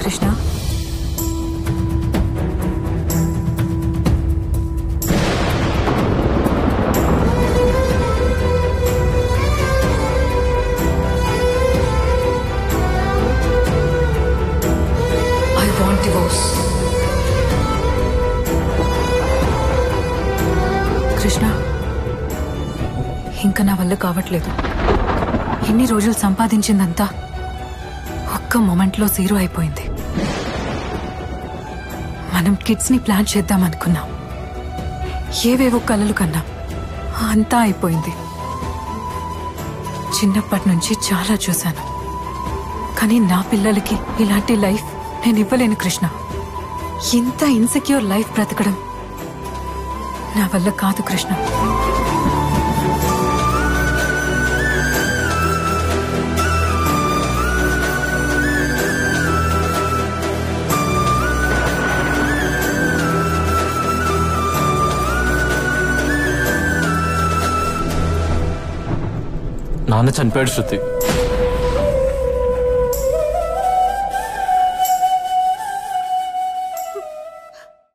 Krishna I want divorce. Krishna ఇంకా నా వల్ల కావట్లేదు. ఎన్ని రోజులు సంపాదించిందంతా ఒక్క మొమెంట్లో జీరో అయిపోయింది. మనం కిడ్స్ ని ప్లాన్ చేద్దాం అనుకున్నాం. ఏవేవో కలలు కన్నాం. అంతా అయిపోయింది. చిన్నప్పటి నుంచి చాలా చూశాను. కానీ నా పిల్లలకి ఇలాంటి లైఫ్ నేను ఇవ్వలేను కృష్ణ. ఇంత ఇన్సెక్యూర్ లైఫ్ బ్రతకడం నా వల్ల కాదు కృష్ణ. నాన్న చనిపోయాడు శృతి.